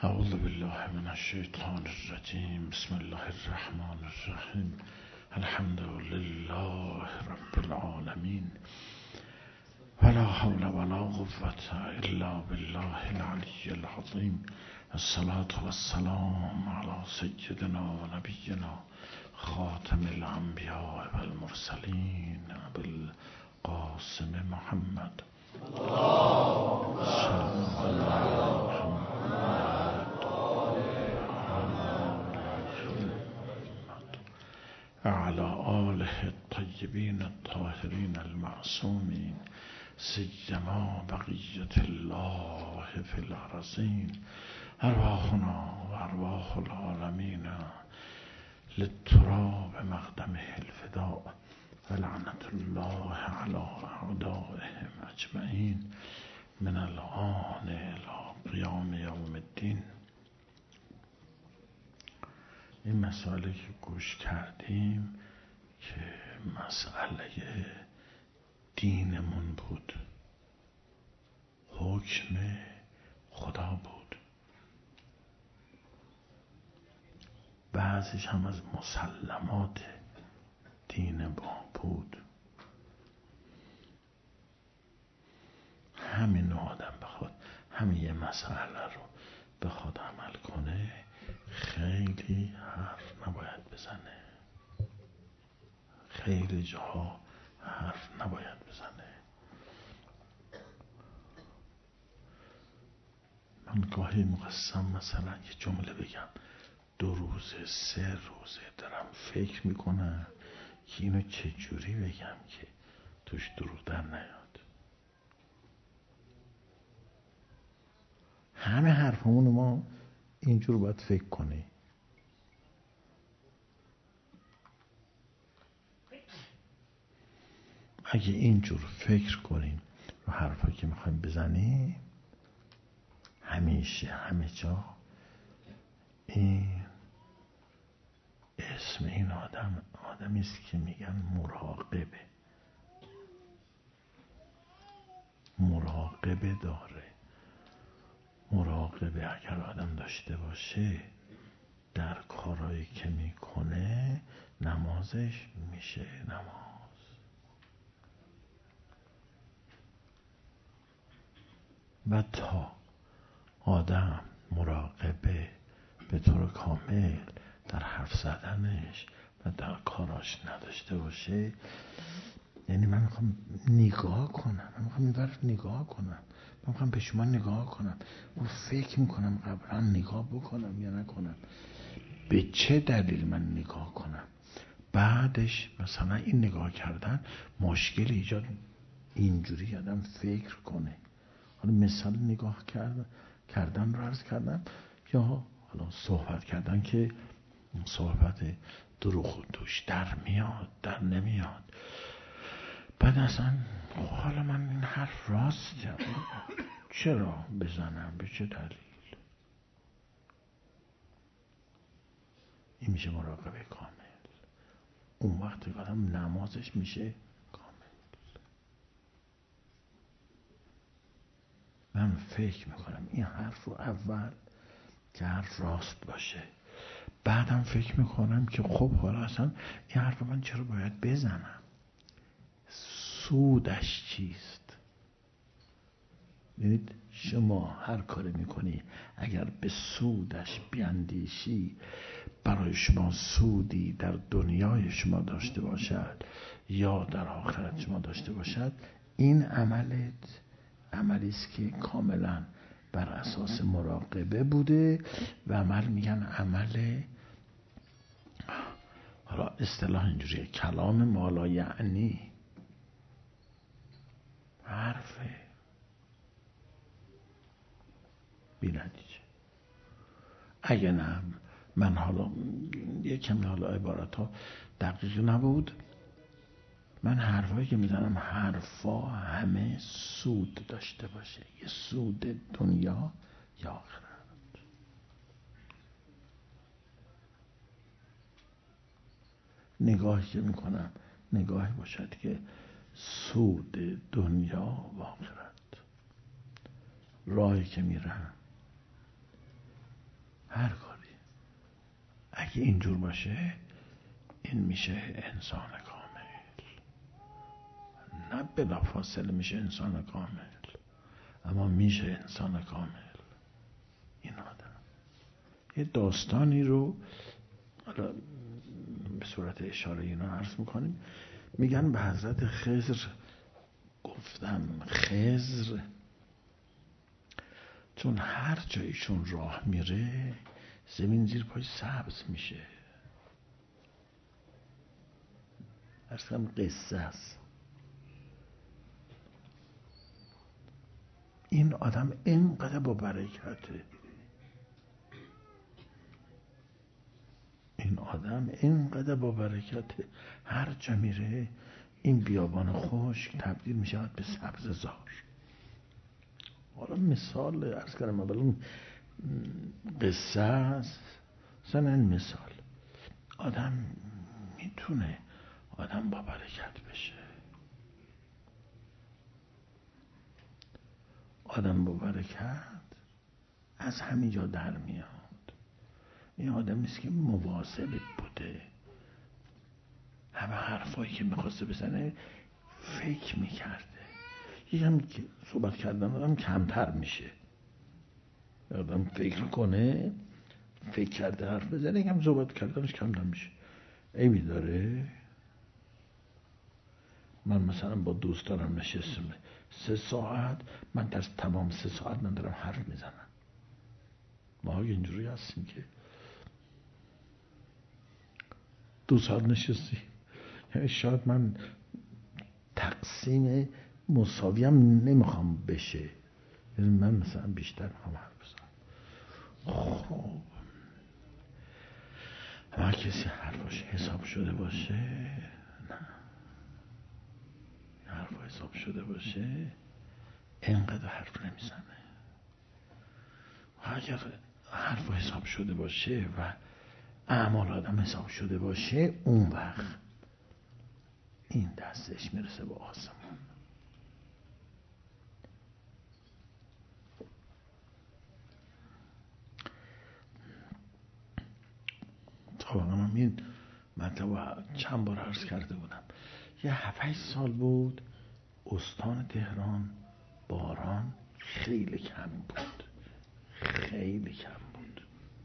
اعوذ بالله من الشیطان الرجیم. بسم الله الرحمن الرحیم. الحمد لله رب العالمین. ولا حول ولا قوة الا بالله العلی العظیم. الصلاة والسلام على سیدنا و نبینا خاتم الانبیاء والمرسلین بالقاسم محمد. اللهم صل علی محمد وعلى آله الطيبين الطاهرين المعصومين سيما بقية الله في الأرضين. أرواحنا وأرواح العالمين للتراب مقدمه الفداء ولعنة الله على أعدائهم أجمعين من الآن إلى قیام یوم الدین. این مسئله که گوش کردیم که مسئله دینمون بود، حکم خدا بود، بعضیش هم از مسلمات دین ما بود. همین آدم بخواد همین یه مسئله رو بخواد عمل کنه، خیلی حرف نباید بزنه، خیلی جاها حرف نباید بزنه. من گاهی مقسم مثلا یه جمله بگم 2 روزه 3 روزه دارم فکر میکنم که اینو چجوری بگم که توش دروغ در نیاد. همه حرفمون ما اینجور باید فکر کنی. اگه اینجور فکر کنیم رو حرفایی که میخوایم بزنیم، همیشه همه جا این اسم این آدمی است که میگن مراقبه داره. مراقبه اگر آدم داشته باشه در کارهایی که میکنه، نمازش میشه نماز. و تا آدم مراقبه به طور کامل در حرف زدنش و در کاراش نداشته باشه، یعنی من میخوام نگاه کنم، من میخوام این طرف نگاه کنم، من میخوام به شما نگاه کنم و فکر میکنم قبلا نگاه بکنم یا نکنم، به چه دلیل من نگاه کنم. بعدش مثلا این نگاه کردن مشکل ایجاد، اینجوری آدم فکر کنه. حالا مثال نگاه کردن رو عرض کردم، یا حالا صحبت کردن که صحبت دروغ توش در میاد در نمیاد. بعد اصلا حالا من این حرف راسته، چرا بزنم، به چه دلیل؟ این میشه مراقبه کامل. اون وقت آدم نمازش میشه کامل. من فکر میکنم این حرف رو اول که حرف راست باشه، بعدم فکر میکنم که خب حالا اصلا این حرف من چرا باید بزنم، سودش چیست؟ ببینید شما هر کاری میکنی اگر به سودش بیاندیشی، برای شما سودی در دنیای شما داشته باشد یا در آخرت شما داشته باشد، این عملت عملی است که کاملا بر اساس مراقبه بوده و عمل میگن عمل، حالا اصطلاح اینجوریه، کلام مالا یعنی، حرفه بی نتیجه. اگه نه من حالا یکم حالا عبارت ها دقیق نبود، من حرفایی که میزنم حرفا همه سود داشته باشه، یه سود دنیا یا آخرت. نگاهی که میکنم نگاهی باشد که سود دنیا و آخرت. راهی که میرم هر کاری. اگه اینجور باشه این میشه انسان کامل. نه بلافاصله میشه انسان کامل، اما میشه انسان کامل. این آدم یه داستانی رو حالا به صورت اشاره اینا عرض میکنیم. میگن به حضرت خضر گفتم خضر چون هر جایشون راه میره زمین زیر پای سبز میشه. ارسم قصه است. این آدم اینقدر با برکته، این آدم اینقدر با برکته، هر جا میره این بیابان خشک تبدیل میشه به سبززار. حالا مثال عرض کردم اولا قصه است، مثلا مثال آدم میتونه آدم با برکت بشه. آدم با برکت از همینجا در میاد. این آدم نیست که مواظب بوده، همه حرفایی که میخواسته بزنه فکر میکرده. یکم که صحبت کردن آدم کمتر میشه، آدم فکر کنه، فکر کرده حرف بزنه، یکم صحبت کردنش کمتر میشه. عیبی داره؟ من مثلا با دوستانم نشستم 3 ساعت، من در تمام 3 ساعت من دارم حرف میزنم. ما اینجوری هستیم که 2 ساعت نشستیم، یعنی شاید من تقسیم مساویم نمیخوام بشه، یعنی من مثلا بیشتر میخوام حرف بزنم. خب اما کسی حرفاش حساب شده باشه، نه، حرف حساب شده باشه اینقدر حرف نمیزنه. و اگر حرف حساب شده باشه و اعمال آدم حساب شده باشه، اون وقت این دستش میرسه به آسمان. طبعا من این مطلب چند بار عرض کرده بودم. یه 7-8 سال بود استان تهران باران خیلی کم بود، خیلی کم بود.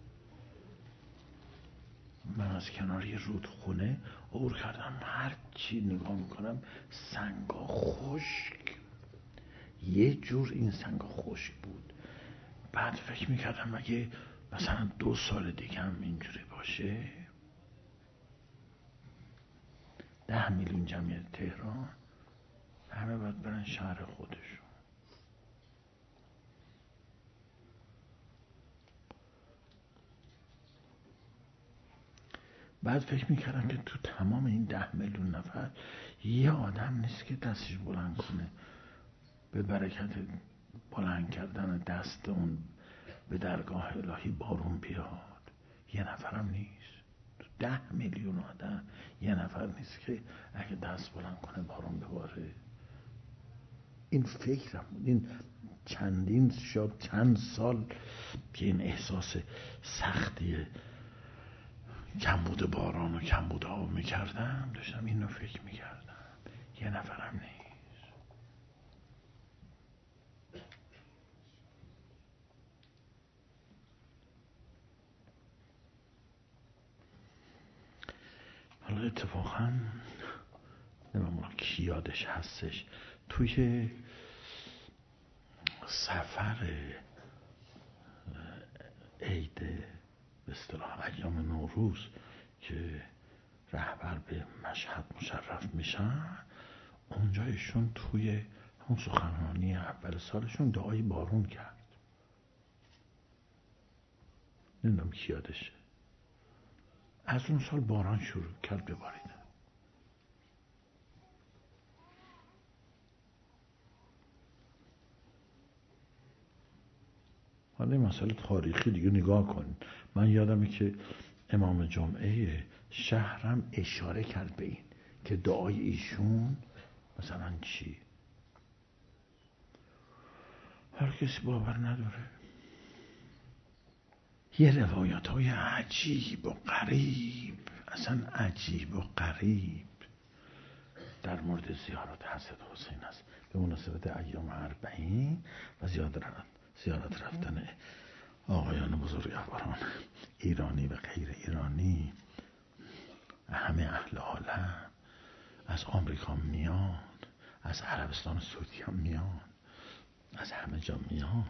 من از کنار یه رودخونه عبور کردم، هر چی نگاه میکنم سنگا خشک، یه جور این سنگا خشک بود. بعد فکر میکردم اگه مثلا 2 سال دیگه هم اینجوری باشه 10 میلیون جمعیت تهران همه باید برن شهر خودشون. بعد فکر میکردم که تو تمام این 10 میلیون نفر یه آدم نیست که دستش بلند کنه به برکت بلند کردن دست اون به درگاه الهی بارون بیاد. یه نفرم نیست تو 10 میلیون آدم، یه نفر نیست که اگه دست بلند کنه بارون بباره. این فکرم بود. این چند سال که این احساس سختی کمبود باران و کمبود آب میکردم، داشتم اینو فکر میکردم. یه نفرم نیست. حالا اتفاقا نمیدونم کی یادش هستش، توی سفر عید به اصطلاح ایام نوروز که رهبر به مشهد مشرف میشن، اونجا ایشون توی همون سخنرانی اول سالشون دعای بارون کرد. نمیدونم کی یادشه. از اون سال باران شروع کرد بباریدن. حالا این مسئله تاریخی دیگه نگاه کن. من یادمه که امام جمعه شهرم اشاره کرد به این که دعای ایشون مثلا چی. هر کسی باور نداره، یه روایت های عجیب و غریب، اصلا عجیب و غریب در مورد زیارت حضرت حسین است به مناسبت ایام اربعین و زیارت رفتن آقایان بزرگواران ایرانی و غیر ایرانی. همه اهل عالم از آمریکا میان، از عربستان سعودی هم میان، از همه جا میان.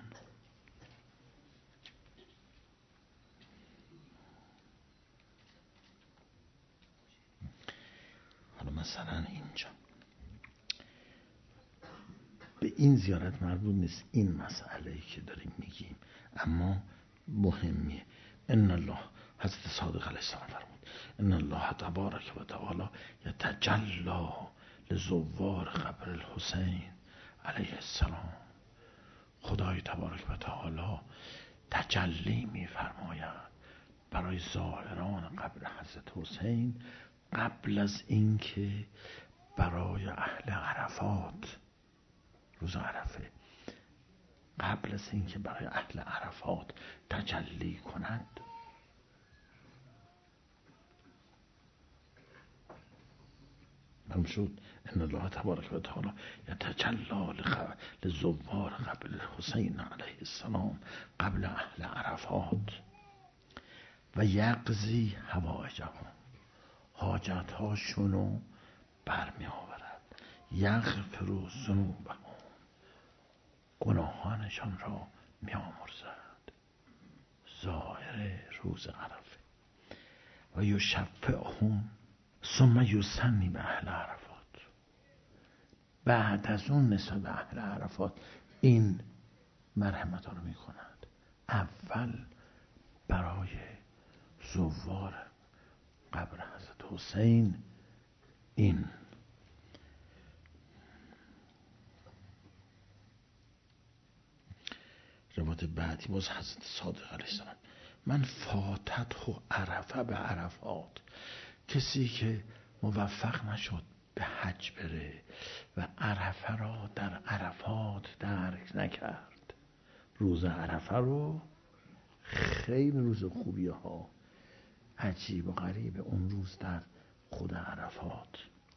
حالا مثلا اینجا به این زیارت مربوط نیست این مسئله‌ای که داریم میگیم، اما مهمیه. ان الله، حضرت صادق علیه السلام فرمود ان الله تبارک و تعالی یتجلی لزوار قبر الحسین علیه السلام. خدای تبارک و تعالی تجلی میفرماید برای زائران قبر حضرت حسین قبل از اینکه برای اهل عرفات روز عرفه، قبل از اینکه برای اهل عرفات تجلی کند. شد ان الله تبارک و تعالی یتجلی لزوار قبر الحسین علیه السلام قبل اهل عرفات و یقضی حوائجهم، حاجت هاشونو برمی آورد. یغفر ذنوبهم، گناهانشان را می آمرزد. ظاهر روز عرفه. و یشفعهم ثم یثنی به اهل عرفات. بعد از اون نسبت به اهل عرفات این مرحمت ها رو می کند. اول برای زوار قبر حضرت حسین این روایت بعدی باز حضرت صادق علیه السلام من فاتت و عرفه به عرفات، کسی که موفق نشد به حج بره و عرفه را در عرفات درک نکرد. روز عرفه رو خیلی روز خوبی ها، عجیب و غریب اون روز در خود عرفات.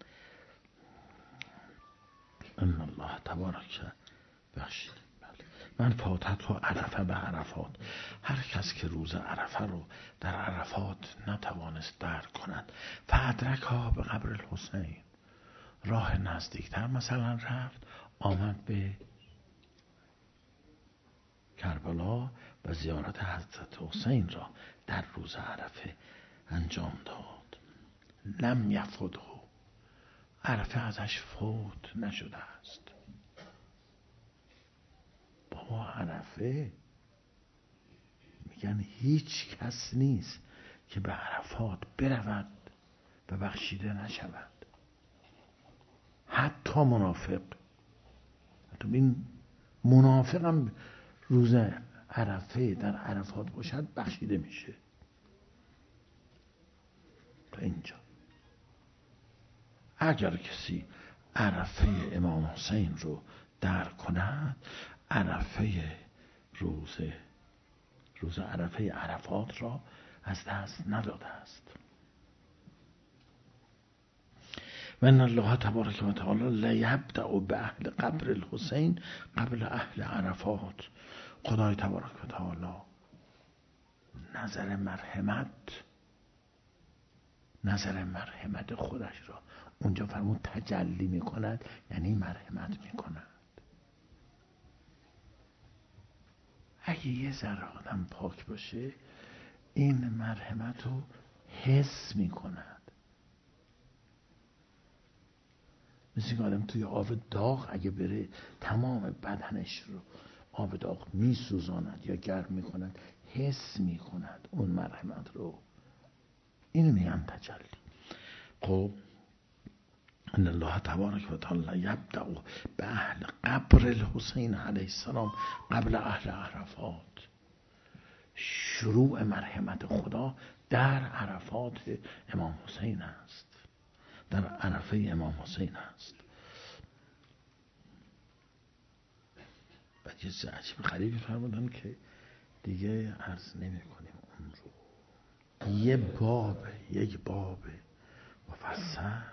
ان الله تبارک بخشید من فاتت و عرفه به عرفات، هر کس که روز عرفه رو در عرفات نتوانست درک کند فادرکها به قبر الحسین، راه نزدیکتر مثلا رفت آمد به کربلا و زیارت حضرت حسین را در روز عرفه انجام داد. لم یفوته، عرفه ازش فوت نشده است. بابا عرفه میگن هیچ کس نیست که به عرفات برود و بخشیده نشود، حتی منافق. حتی این منافق هم روز عرفه در عرفات باشد بخشیده میشه. تا اینجا اگر کسی عرفه امام حسین رو درک کند، عرفه روز عرفه عرفات را از دست نداده است. و ان الله تبارک و تعالی لیبدأ به اهل قبر الحسین قبل اهل عرفات. خدای تبارک و تعالی نظر مرحمت خودش را اونجا فرمود تجلی میکند، یعنی مرحمت میکند. اگه یه ذره آدم پاک باشه این مرحمت رو حس میکند. مثل که آدم توی آب داغ اگه بره تمام بدنش رو آب داغ میسوزاند یا گرم میکند، حس میکند اون مرحمت رو. اینو میگن تجلی. خب ان الله تبارک و تعالی یبدأ به اهل قبر الحسین علیه السلام قبل اهل عرفات. شروع مرحمت خدا در عرفات امام حسین است، در عرفه امام حسین است. بعد یه عجیب غریبی فرمودن که دیگه عرض نمی کنیم. یک باب مفصل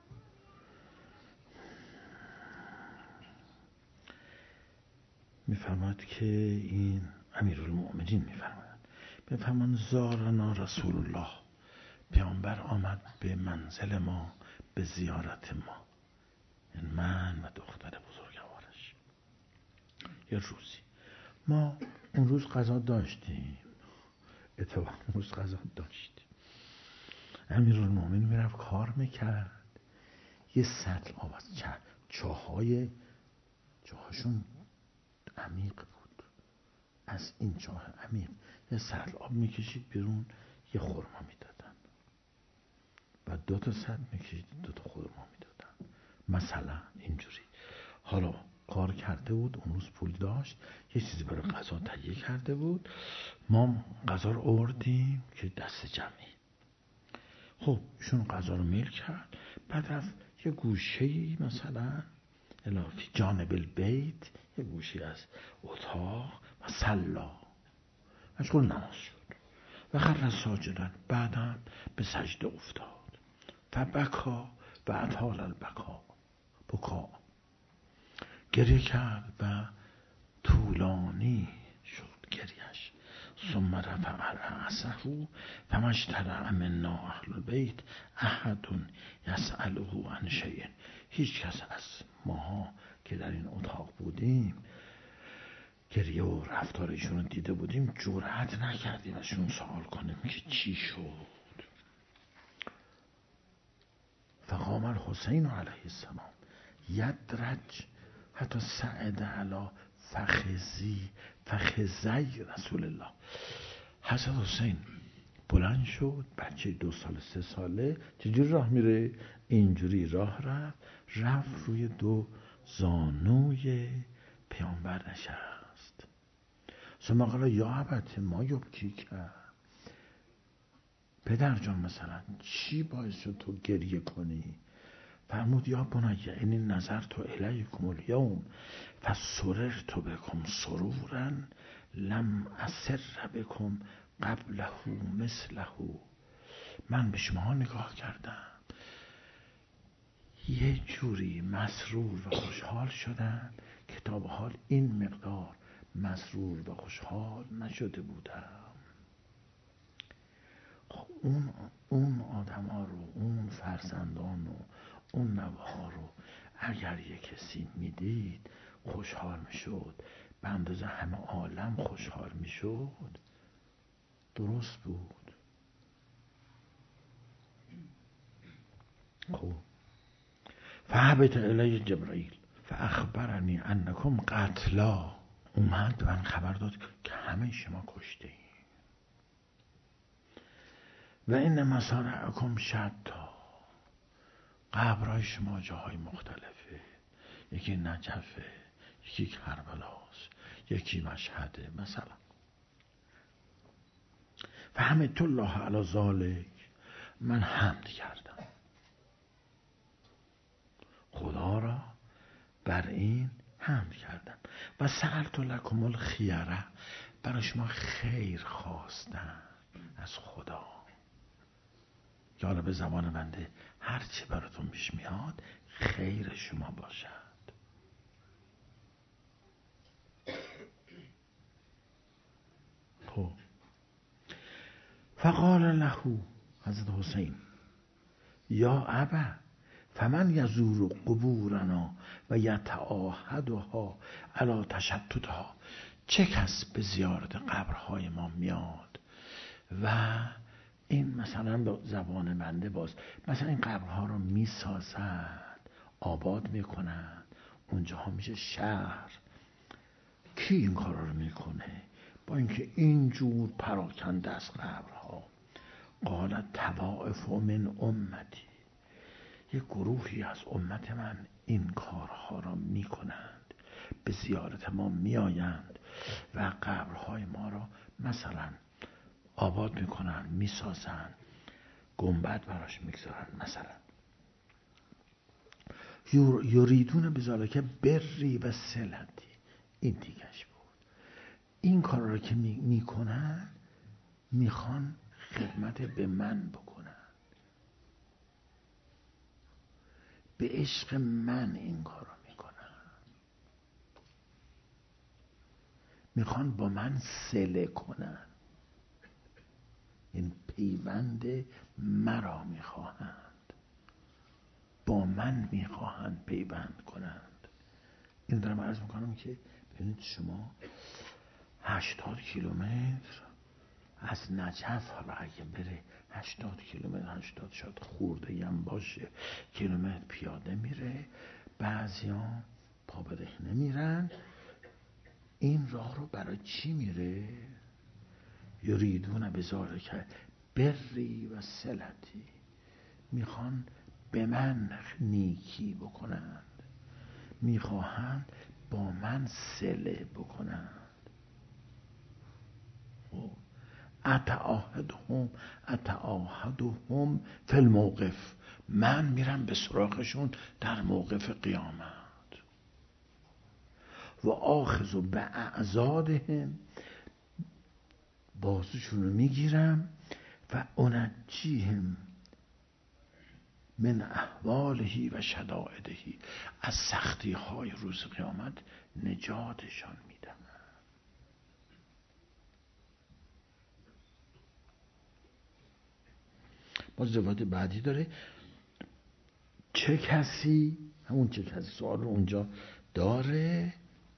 میفرماد که این امیرالمؤمنین میفرمان زارنا رسول الله، پیامبر آمد به منزل ما به زیارت ما، یعنی من و دختر بزرگوارش. یه روزی ما اون روز غذا داشتیم، اتفاقا اون روز غذا داشتیم. امیرالمؤمنین میرفت کار میکرد، یه سطل آب از چاهاشون عمیق بود، از این چاه عمیق یه سطل آب میکشید بیرون، یه خرما میدادن و 2 تا سطل میکشید 2 تا خرما میدادن، مثلا اینجوری. حالا کار کرده بود، اون روز پول داشت، یه چیزی برای غذا تهیه کرده بود، ما غذا رو آوردیم که دست جمعی. خب ایشون غذا رو میل کرد، بعد رفت یه گوشه‌ای مثلا فی جانب البیت، یه گوشی از اتاق و صلا، مشغول نماز شد و خر ساجدا، بعدم به سجده افتاد فبکا و اطال البکا، گریه کرد و طولانی شد گریهش. ثم رفع رأسه فما اجترأ منا اهل البیت احد یسأله عن شیء. هیچ کس از ماها که در این اتاق بودیم، گریه و رفتار ایشون رو دیده بودیم، جرأت نکردیم ازشون سوال کنیم که چی شد. فقام الحسین علیه السلام یدرج حتی صعد علی فخذی رسول الله. حسن حسین بلند شد، بچه 2 سال 3 ساله، چجوری راه میره؟ اینجوری راه رفت روی 2 زانوی پیامبر نشست. ثم قال یا ابت ما یبکی کرد، پدر جان مثلا چی باعث شد تو گریه کنی؟ فرمود یا بنی اینی نظرت الیکم الیوم فسررت بکم سرورا لم اسر بکم قبله مثله. من به شما نگاه کردم، یه جوری مسرور و خوشحال شدم که تا به حال این مقدار مسرور و خوشحال نشده بودم. اون آدم ها رو، اون فرزندان و اون نوه ها رو اگر یه کسی میدید خوشحال میشد، به اندازه همه عالم خوشحال میشد، درست بود. خب فهبط الی جبرائیل فاخبرنی انکم قتلا، اومد من خبر داد که همه شما کشته اید و این مصارعکم شتا، قبرهای شما جاهای مختلفه، یکی نجفه، یکی کربلاست، یکی مشهده مثلا. فحمدت الله علی ذلک، من حمد کردم خدا را بر این حمد کردم و سألت لکم الخیره، برای شما خیر خواستم از خدا، که حالا به زبان بنده هر چی براتون پیش میاد خیر شما باشد. خب فقال له حضرت حسین یا ابا فمن یزور قبورنا و یتعاهدها علی تشتتها، چه کس به زیارت قبرهای ما میاد و این مثلا به زبان بنده باز مثلا این قبرها رو میسازند، آباد میکنند، اونجاها میشه شهر. کی این کارا رو میکنه؟ با اینکه اینجور پراکنده از قبرها. قالت طوائف من امتی، یک گروهی از امت من این کارها را میکنند، به زیارت ما میآیند و قبرهای ما را مثلا آباد میکنن، میسازن، گنبد براش میگذارن مثلا. یریدون بذالک بری و صلتی، این دیگهش بود. این کار را که میکنن میخوان خدمت به من بکنن، به عشق من این کارو میکنن، میخوان با من صله کنن، این پیوند مرا میخواهند، با من میخواهند پیوند کنند. این دارم عرض میکنم که ببینید شما 80 کیلومتر از نجف، حالا اگه بره 80 کیلومتر، 80 شاید خورده هم باشه کیلومتر پیاده میره، بعضیا پا برهنه میرن. این راه رو برای چی میره؟ یریدون بذالک بری و صلتی، میخوان به من نیکی بکنند، میخواهند با من صله بکنند. اتعاهدهم فی الموقف، من میرم به سراغشون در موقف قیامت. و آخذ به اعضادهم، بازوشون رو میگیرم. و انجیهم من احوالهی و شدائدهی، از سختی های روز قیامت نجاتشان میدم. باز روایت بعدی داره، چه کسی، همون چه کسی سوال رو اونجا داره،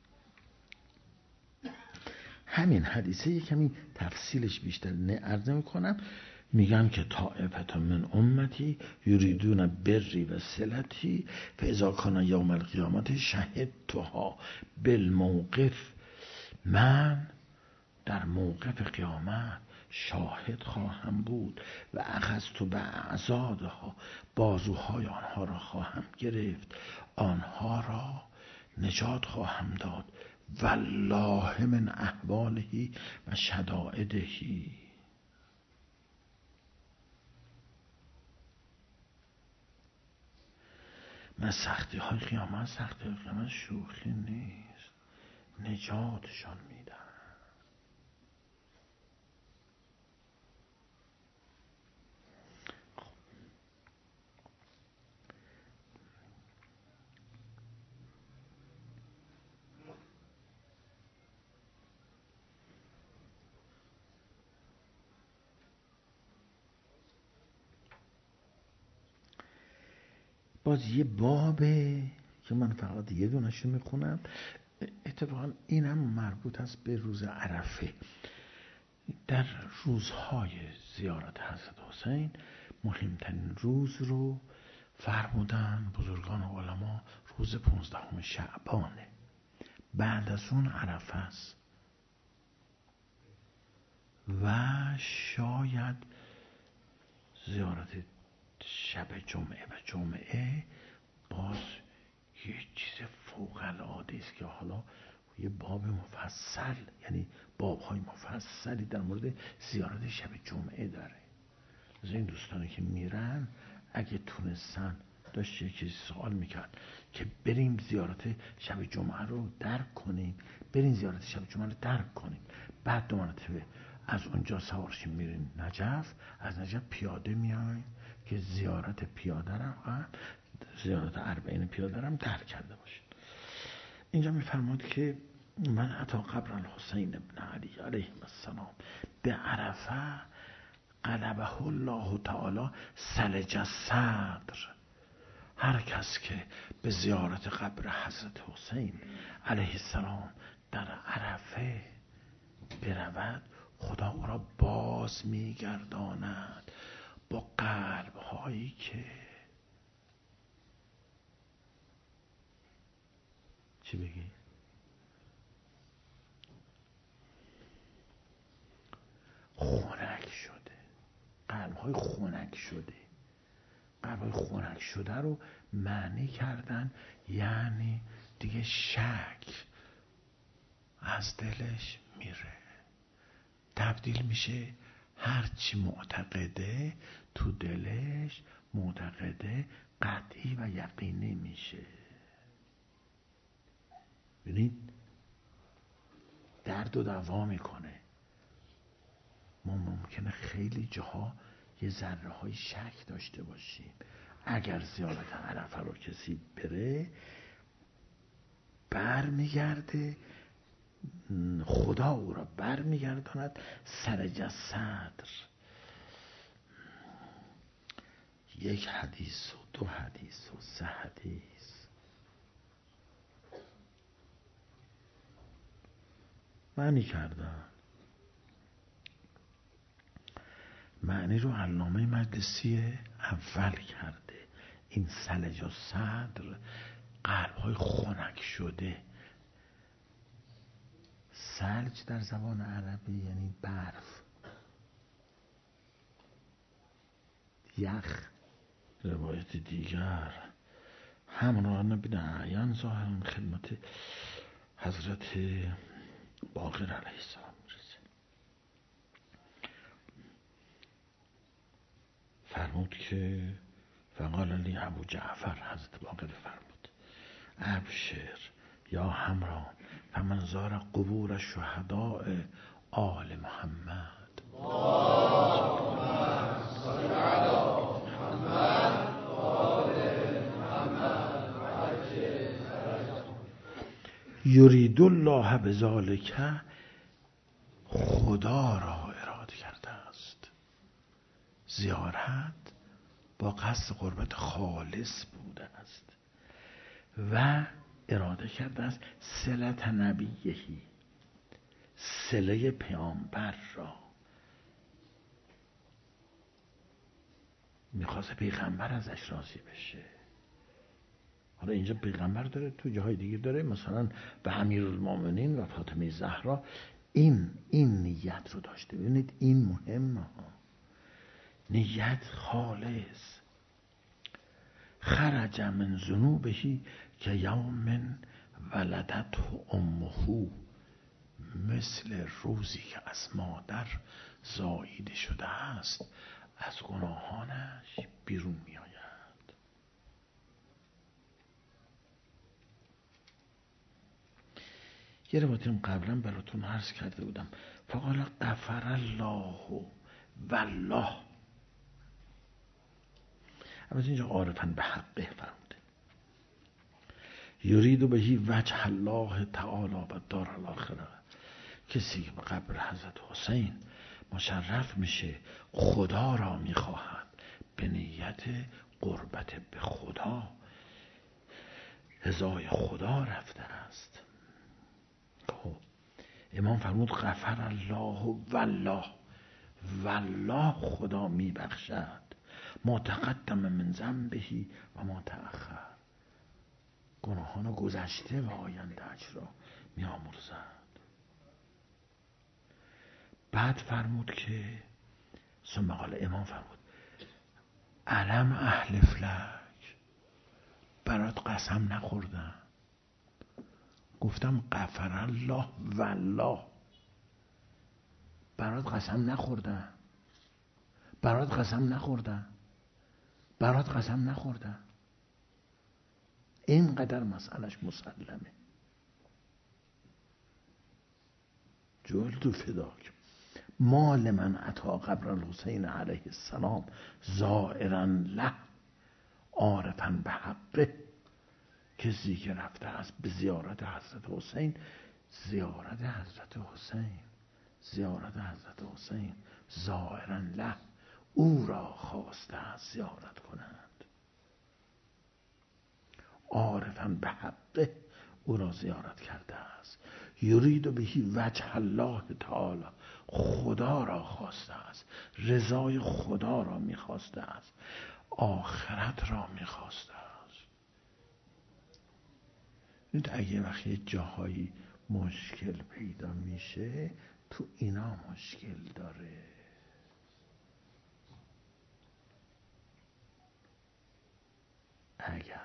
همین حدیثه یک کمی تفصیلش بیشتر عرض میکنم. میگن که طائفه من امتی یریدون بری و صلتی فاذا کان یوم القیامت شهدتها بالموقف، من در موقف قیامت شاهد خواهم بود و اخذت به اعضادها، بازوهای آنها را خواهم گرفت، آنها را نجات خواهم داد. والله من احوالهی و شدائدهی، من سختی های قیامت، سختی های قیامت شوخی نیست، نجاتشان میدم. باز یه بابه که من فقط یه دونشو میخونم، اتفاقا اینم مربوط است به روز عرفه. در روزهای زیارت حضرت حسین مهمترین روز رو فرمودن بزرگان علما، روز 15 شعبانه، بعد از اون عرفه است و شاید زیارت شب جمعه و جمعه باز یه چیز فوق العاده است که حالا یه باب مفصل، یعنی باب‌های مفصلی در مورد زیارت شب جمعه داره. از این دوستانی که میرن اگه تونستن، داشت یکی سوال میکرد که بریم زیارت شب جمعه رو درک کنیم، بریم زیارت شب جمعه رو درک کنیم، بعد دو مرتبه از اونجا سوارشیم میریم نجف، از نجف پیاده میایم که زیارت پیاده رو هم، زیارت اربعین پیاده رو هم درک کرده باشیم. اینجا میفرماد که من اتی قبر الحسین ابن علی علیه السلام به عرفه قلبه الله تعالی سلج الصدر، هر کس که به زیارت قبر حضرت حسین علیه السلام در عرفه برود، خدا او را باز میگرداند با قلب هایی که چی بگی؟ خنک شده، قلب های خنک شده. قلب های خنک شده رو معنی کردن یعنی دیگه شک از دلش میره، تبدیل میشه هرچی معتقده تو دلش معتقده قطعی و یقینی میشه. ببینید درد و دوا میکنه. ما ممکنه خیلی جاها یه ذره های شک داشته باشیم. اگر زیارت عرفه رو کسی بره برمیگرده، خدا او را برمیگرداند سرج صدر. یک حدیث و دو حدیث و سه حدیث معنی کردن. معنی رو علامه مقدسی اول کرده. این سلج و صدر قلب‌های خنک شده. سلج در زبان عربی یعنی برف، یخ. روایت دیگر همراهان بین اعیان ظاهران خدمت حضرت باقر علیه السلام میرسه. فرمود که فقال لی ابو جعفر، حضرت باقر فرمود ابشر یا همراه فمن زار قبور شهداء آل محمد یرید الله بذالک، خدا را اراده کرده است. زیارت با قصد قربت خالص بوده است و اراده کرده است صلت نبیهی، صله پیامبر را. میخواست پیغمبر ازش راضی بشه. حالا اینجا پیغمبر داره، تو جاهای دیگه داره، مثلا به امیرالمومنین و فاطمه زهرا این نیت رو داشته. ببینید این مهمه، نیت خالص. خرج من ذنوبهی که یوم ولدته امه، مثل روزی که از مادر زاییده شده است از گناهانش بیرون می آید. یه روایتی قبلا براتون عرض کرده بودم. فقال غفر الله والله. البته اینجا عارفاً به حقه فرموده. یرید بهی وجه الله تعالی و دار الاخره. کسی که به قبر حضرت حسین مشرف میشه خدا را میخواهد، به نیت قربت به خدا، رضای خدا رفته است. امام فرمود غفر الله والله، والله خدا میبخشد ما تقدم من ذنبه و ما تأخر، گناهان گذشته و آینده‌اش را میآمرزد. بعد فرمود که ثم قال، امام فرمود علم اهل فلک، برات قسم نخوردم. گفتم غفر الله والله، برات قسم نخوردم، برات قسم نخوردم، برات قسم نخوردم. اینقدر مسئلش مسلمه. جلد و فداک مال من عطا قبر الحسین علیه السلام زائرا له عارفا به حقه. کسی که رفته است به زیارت حضرت حسین، زیارت حضرت حسین، زیارت حضرت حسین زائرا له، او را خواسته است زیارت کنند. عارفاً به حقه او را زیارت کرده است. یرید بهی وجه الله تعالی، خدا را خواسته است، رضای خدا را میخواسته است، آخرت را میخواسته است. اگه وقتی جاهایی مشکل پیدا میشه تو اینا مشکل داره. اگر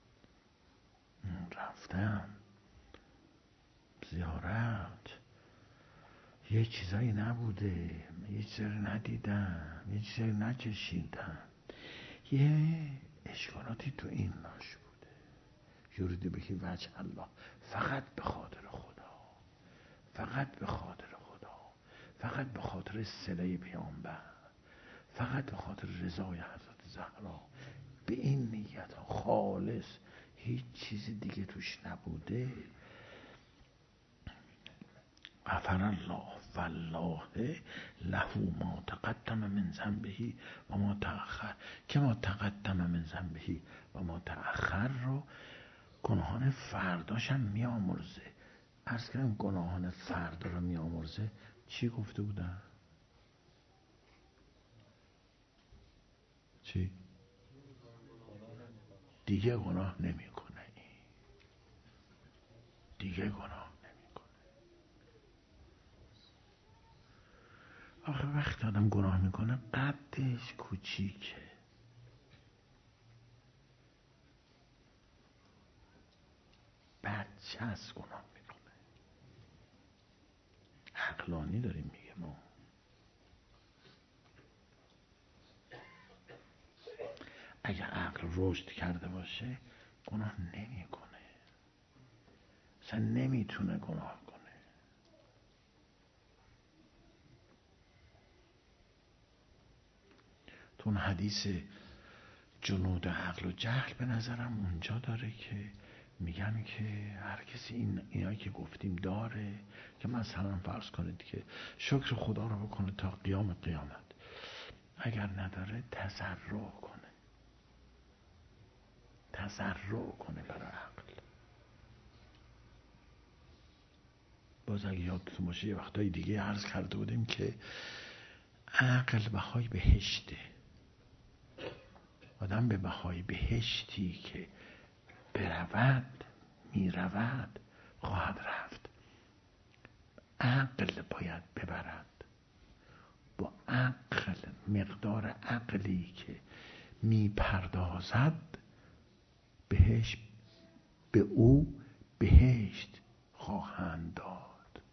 رفتم زیارت یه چیزایی نبوده، یه چیزایی ندیدم، یه چیزایی نچشیدم، یه اشکالاتی تو این ناش بوده، یوریده بگی وجه الله، فقط به خاطر خدا، فقط به خاطر خدا، فقط به خاطر صله پیامبر، فقط به خاطر رضای حضرت زهرا، به این نیت خالص، هیچ چیز دیگه توش نبوده، غفر الله والله له ما تقدم من ذنبه و ما تأخر، که ما تقدم من ذنبه و ما تأخر رو گناهان فرداشم میامرزه. عرض کردم گناهان فردا رو میامرزه. چی گفته بودن؟ چی؟ دیگه گناه نمیکنه، دیگه گناه نمیکنه. آخه وقتی آدم گناه میکنه قدش کوچیکه، بچه از گناه میکنه. عقلانی داریم میگه ما. اگه عقل رشد کرده باشه گناه نمیکنه، اصلا نمیتونه گناه کنه. تو اون حدیث جنود عقل و جهل به نظرم اونجا داره که میگن که هر کسی اینایی که گفتیم داره، که مثلا فرض کنید که شکر خدا رو بکنه تا قیام قیامت، اگر نداره تضرع کنه، تضرع کنه برای عقل. باز اگه یادتون باشه یه وقتای دیگه عرض کرده بودیم که عقل بهای بهشته. آدم به بهای بهشتی که برود میرود خواهد رفت. عقل باید ببرد. با عقل، مقدار عقلی که میپردازد بهش، به او بهشت خواهند داد.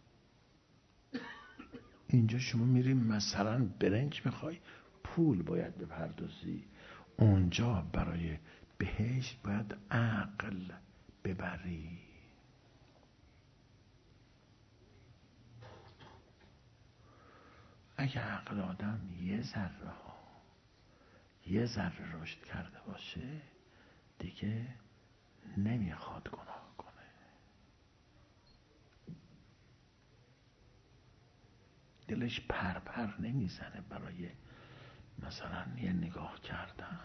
اینجا شما میری مثلا برنج میخوای، پول باید بپردازی. اونجا برای بهشت باید عقل ببری. اگه عقل آدم یه ذره رشد کرده باشه دیگه نمیخواد گناه کنه. دلش پرپر نمیزنه برای مثلا یه نگاه کردن،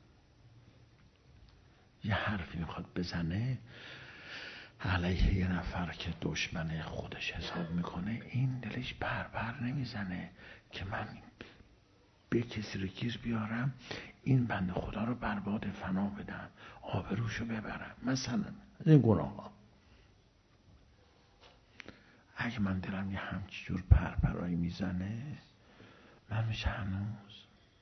یه حرفی میخواد بزنه علیه یه نفر که دشمن خودش حساب میکنه، این دلش پرپر نمیزنه که من به کسی رو گیر بیارم این بنده خدا رو برباد فنا بدم، آبروشو ببرم، مثلا این گناه ها. اگه من دلم یه همچی جور پرپرایی میزنه، من میشه هنوز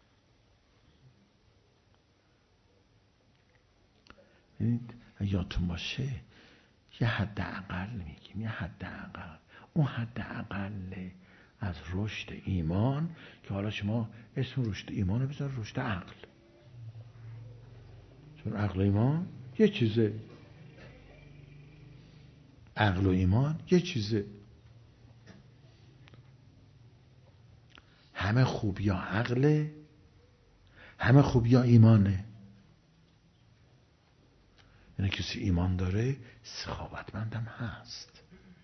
یادتون باشه یه حد اقل میگیم، یه حد اقل، اون حد اقل از رشد ایمان که حالا شما اسم رشد ایمان رو بذار رشد عقل، چون عقل و ایمان یه چیزه، عقل و ایمان یه چیزه. همه خوبی ها عقله، همه خوبی ها ایمانه. یعنی کسی ایمان داره سخاوتمندم هست،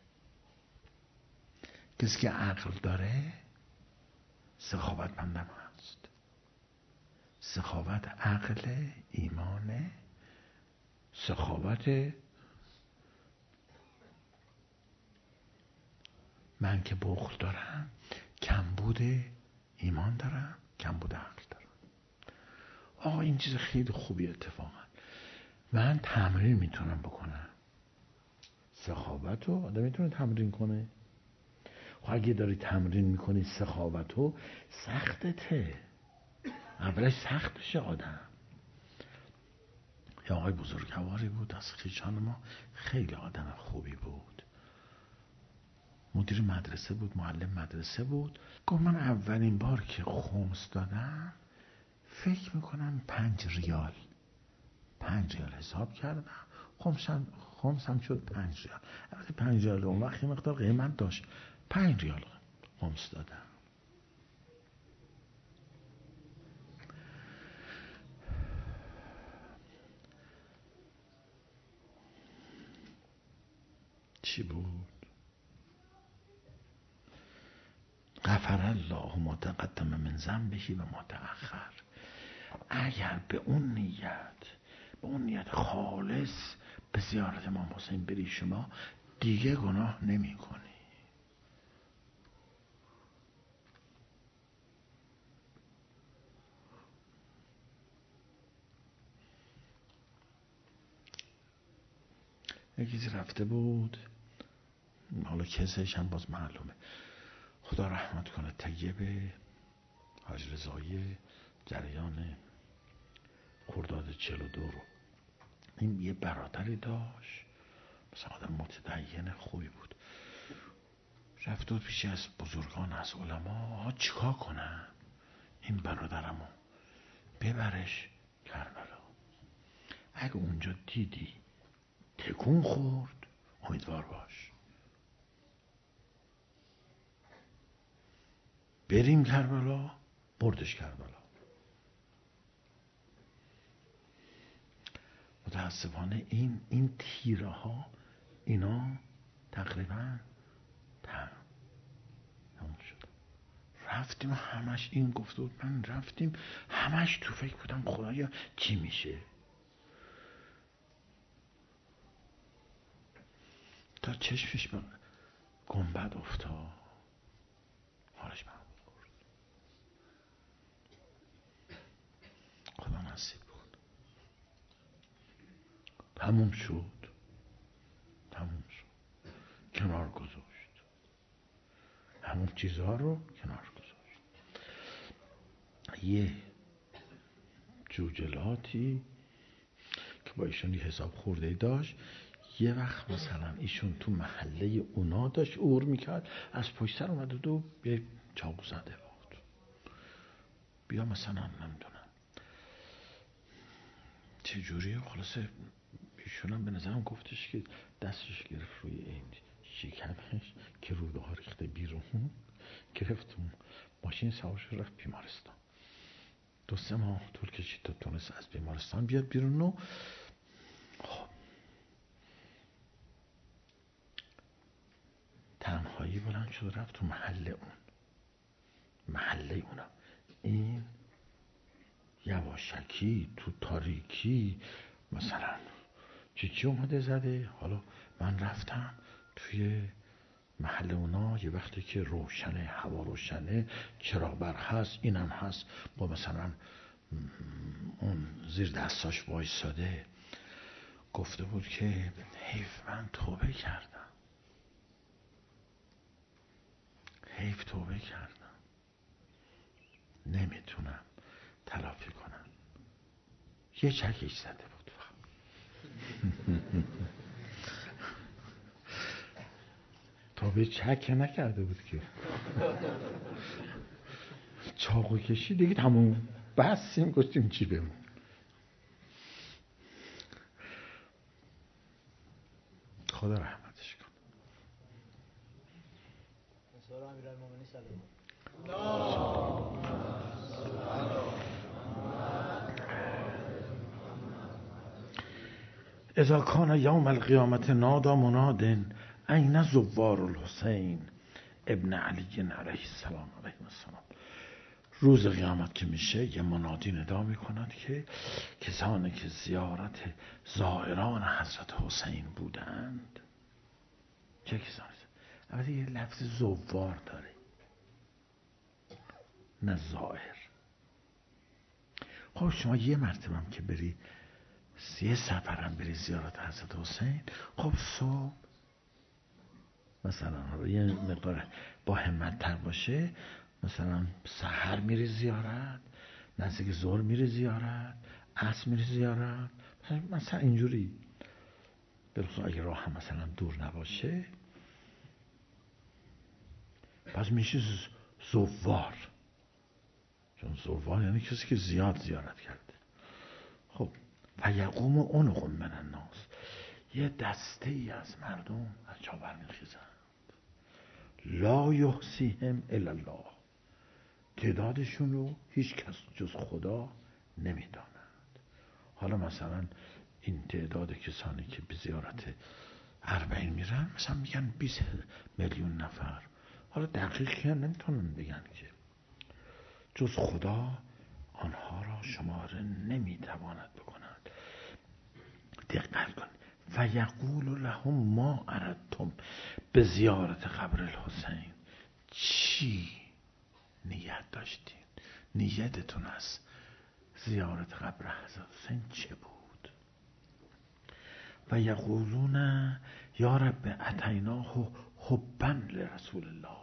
کسی که عقل داره سخاوتمندم هست. سخاوت عقل، ایمانه. سخاوت من که بخل دارم، کمبود ایمان دارم، کمبود عقل دارم. آقا این چیز خیلی خوبی اتفاقا. من تمرین میتونم بکنم. سخاوت رو آدم میتونه تمرین کنه. خب اگه داری تمرین میکنی سخاوت رو، سختته، اولش سخت بشه آدم. یا آقای بزرگواری بود از خویشان ما، خیلی آدم خوبی بود، مدیر مدرسه بود، معلم مدرسه بود. گفت من اولین بار که خمس دادم فکر میکنم 5 ریال حساب کردم، خمسم شد 5 ریال. البته 5 ریال اون وقت یه مقدار قیمت داشت. 5 ریال قمص دادم. چی بود؟ غفر الله ما تقدم من ذنبه و ما تأخر. اگر به اون نیت خالص به زیارت امام حسین بری، شما دیگه گناه نمی کنی. یکیزی رفته بود، حالا کسش هم باز معلومه، خدا رحمت کنه، طیب حاج رضایی، جریان خرداد 42 رو. این یه برادری داشت، مثلا آدم متدین خوبی بود، رفت بود پیش از بزرگان، از علما، چیکار کنم این برادرمو ببرش کربلا. اگه اونجا دیدی تکون خورد، امیدوار باش، بریم کربلا، بردش کربلا. متاسفانه این تیره ها اینا تقریبا تموم شد. رفتیم همش، این گفته بود من رفتیم همش تو فکر بودم خدایا چی میشه، تا چشمش به گنبد افتاد، حالش من برد. خدا نصیب بود. تموم شد، کنار گذاشت، همون چیزها رو کنار گذاشت. یه جوجلاتی که با ایشون حساب خورده داشت، یه وقت مثلا ایشون تو محله اونا داشت عبور میکرد، از پشت سر اومده و یه چاقو زده بود. بیا مثلا نمیدونم چجوری، خلاصه ایشون هم به نظرم گفتش که دستش گرفت روی این شکمش که روده ها ریخته بیرون، گرفت ماشین سوارش رفت بیمارستان. 2-3 ماه طول کشید تا تونست از بیمارستان بیاد بیرون. و خب تنهایی بلند شد رفت تو محله اونا. این یواشکی تو تاریکی مثلا چی اومده زده. حالا من رفتم توی محل اونا، یه وقتی که روشنه، هوا روشنه، چراغ برق هست، اینم هست، با مثلا اون زیر دستاش وایساده، گفته بود که حیف من توبه کردم، نمیتونم تلافی کنم. یه چکش زده بود توبه چک نکرده بود که چاقو کشی دیگه تموم، بسیم گفتیم چی بمون. خدا رحمتش کن. اذا کان یوم القیامت نادا مناد این زوار الحسین ابن علی علیه السلام. روز قیامت که میشه یه منادی ندا میکند که کسانی که زیارت زائران حضرت حسین بودند، چه کسانی؟ البته یه لفظ زوار داره، نه زائر. خب شما یه مرتبه هم که بری، یه سفرم بری زیارت حضرت حسین، خب صبح مثلا یه مقدار با همت تر باشه، مثلا سحر میری زیارت، نزدیک ظهر میری زیارت، عصر میری زیارت، مثلا اینجوری. بلخصوص اگه راه هم مثلا دور نباشه، پس میشه زوار. چون زوار یعنی کسی که زیاد زیارت کرده. خب فیقوم اونقم من الناس، یه دسته ای از مردم از جا برمیخیزند، لا یحصیهم الا الله، تعدادشون رو هیچ کس جز خدا نمیداند. حالا مثلا این تعداد کسانی که به زیارت اربعین میرن مثلا میگن 20 میلیون نفر. حالا دقیق که نمیتونن بگن که جز خدا آنها را شماره نمیتواند بکند. دقت کن. و یقول لهم ما اردتم به زیارت قبر الحسین، چی نیت داشتین؟ نیتتون از زیارت قبر حضرت حسین چه بود؟ و یقولون یا رب اتیناه حبا لرسول الله،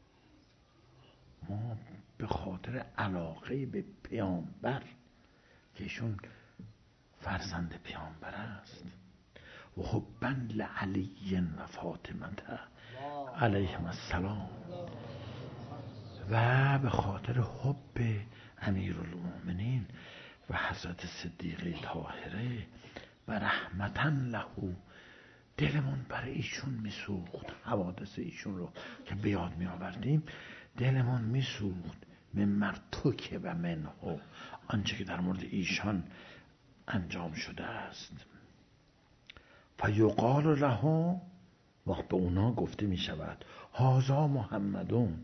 ما به خاطر علاقه به پیامبر که ایشون فرزند پیامبر است، و حبا لعلی و فاطمه علیهم السلام، و به خاطر حب امیرالمؤمنین و حضرت صدیقه طاهره و رحمتا له، دلمون برای ایشون میسوخت. حوادث ایشون رو که به یاد می آوردیم دلمون میسوخت. من مرتوک و منه، آنچه که در مورد ایشان انجام شده است. فیقال له، وقت به اونا گفته می شود هذا محمدون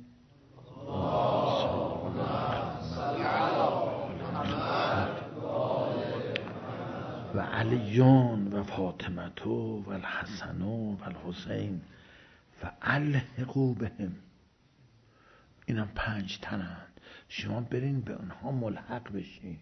و علیون و فاطمه و الحسن و الحسین فالحقوا بهم. اینا 5 تنند، شما برین به اونها ملحق بشین.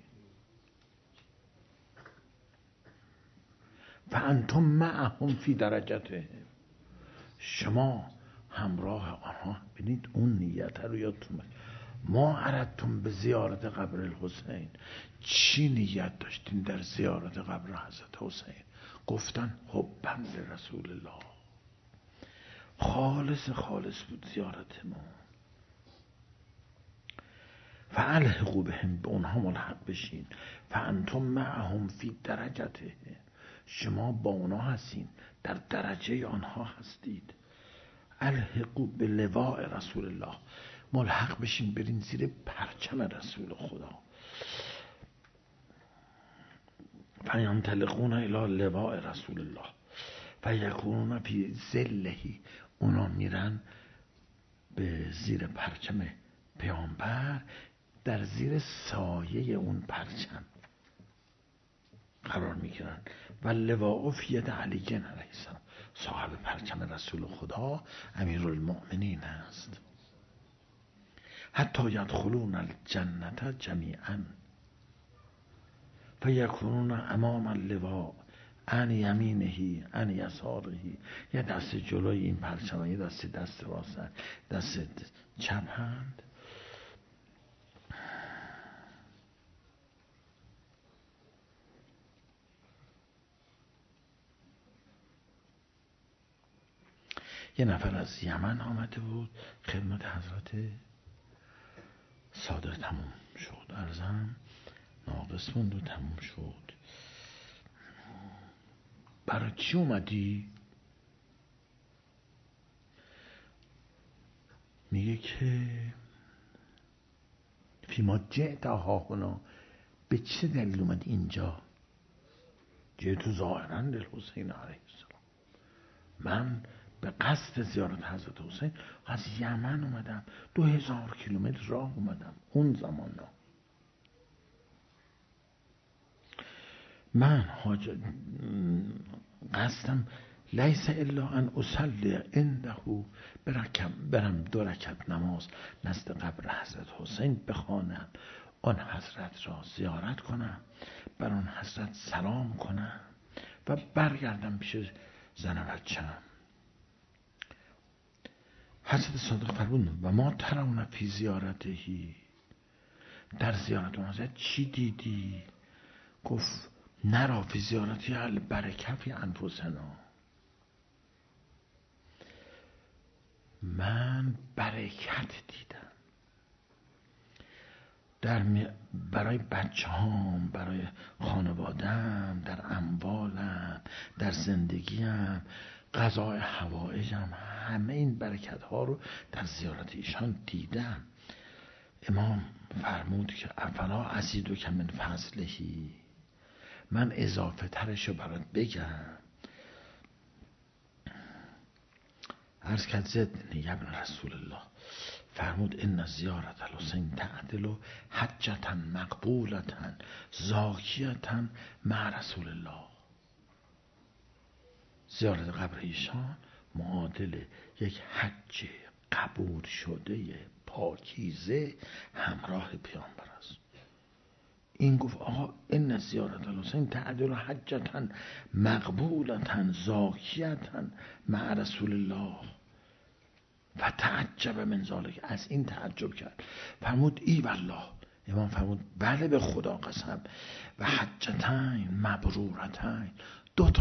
فانتم معهم فی درجته، شما همراه آنها. ببینید اون نیت رو یادتون باشه. ما اردتم به زیارت قبر الحسین، چی نیت داشتین در زیارت قبر حضرت حسین؟ گفتن حبا لرسول الله، خالص بود زیارت ما. فالحقوا بهم، به اونها ملحق بشین. فانتم معهم فی درجته، شما با اونها هستین، در درجه آنها هستید. الحقوا به لواء رسول الله، ملحق بشین برین زیر پرچم رسول خدا. فینطلقون الی لواء رسول الله فیکونون فی ظله، اونا میرن به زیر پرچم پیامبر، در زیر سایه اون پرچم قرار میگیرن. و لواء فی ید علی علیه السلام، صاحب پرچم رسول خدا امیرالمؤمنین است. حتی یدخلون الجنت جمیعا فیکونون امام اللواء عن یمینه عن یساره، یه دست جلوی این پرچم، یه دست راست، دست چپ هند. یه نفر از یمن آمده بود خدمت حضرت صادق، تموم شد عرضم، ناقص موند و تموم شد. برای چی اومدی؟ میگه که فیما جئت هاهنا، به چه دلیل اومد اینجا؟ جئت ظاهرا للحسین علیه السلام، من به قصد زیارت حضرت حسین از یمن اومدم، 2000 کیلومتر راه اومدم اون زمان. من قصدم لیس الا ان اصلی عنده، برم 2 رکعت نماز نزد قبر حضرت حسین بخوانم، آن حضرت را زیارت کنم، بر آن حضرت سلام کنم و برگردم پیش زن و بچه‌ام. حضرت صادق فرمودند و ما ترون فی زیارتهی، در زیارت اون حضرت چی دیدی؟ گفت نرا فی زیارتی البرکه فی انفسنا، من برکت دیدم برای بچه هام، برای خانوادم، در اموالم، در زندگیم، قضای حوائجم، همه این برکت ها رو در زیارت ایشان دیدم. امام فرمود که افلا ازیدو که من فضلهی، من اضافه ترش رو برات بگم. عرض کرد زدنی ابن رسول الله، فرمود ان زیارت الحسین تعدل حجتا مقبولتا زاکیتا مع رسول الله. زیارت قبر ایشان معادل یک حج قبول شده پاکیزه همراه پیامبر است. این گفت آقا ان زیارت الحسین تعدل حجتا مقبولتا زاکیتا مع رسول الله و تعجب من ذالک، از این تعجب کرد. فرمود ای والله، امام فرمود بله به خدا قسم، و حجتین مبرورتین، دو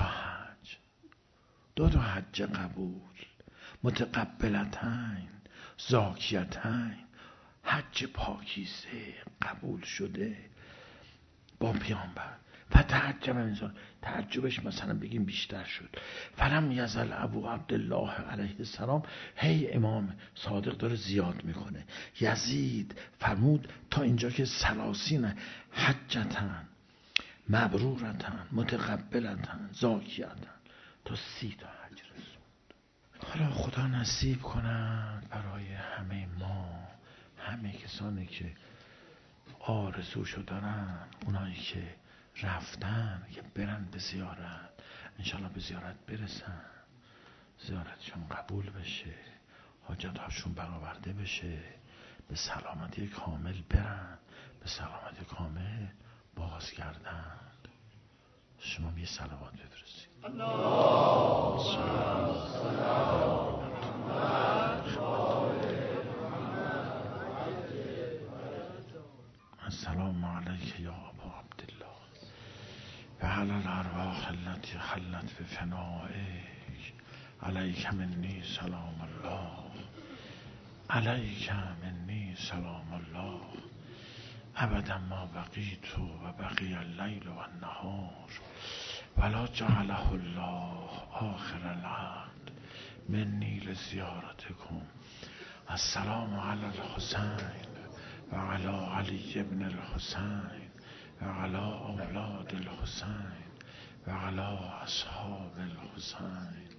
تا حج قبول، متقبلتین زاکیتین، حج پاکیزه قبول شده با پیامبر. و تعجب من، تعجبش مثلا بگیم بیشتر شد. فلم یزل ابو عبدالله علیه السلام، هی امام صادق داره زیاد میکنه، یزید فرمود تا اینجا که 30 حجتن مبرورتن متقبلتن زاکیتن، تا 30 تا حج رسوند. حالا خدا نصیب کنند برای همه ما، همه کسانی که آرزوشو دارن، اونایی که رفتن که برن به زیارت، انشالله به زیارت برسن، زیارتشون قبول بشه، حاجتهاشون برآورده بشه، به سلامتی کامل برن، به سلامتی کامل بازگردند. شما یه صلوات بفرستید. السلام علیک یا ابا عبدالله و علی الارواح التي حلت بفنائک، علیک منی سلام الله، علیک منی سلام الله، ابدا ما بقیت و بقی اللیل و النهار ولا جعله الله آخر العهد منی لزیارتکم. السلام علی الحسین و علی علی ابن الحسین و علی اولاد الحسین و علی اصحاب الحسین.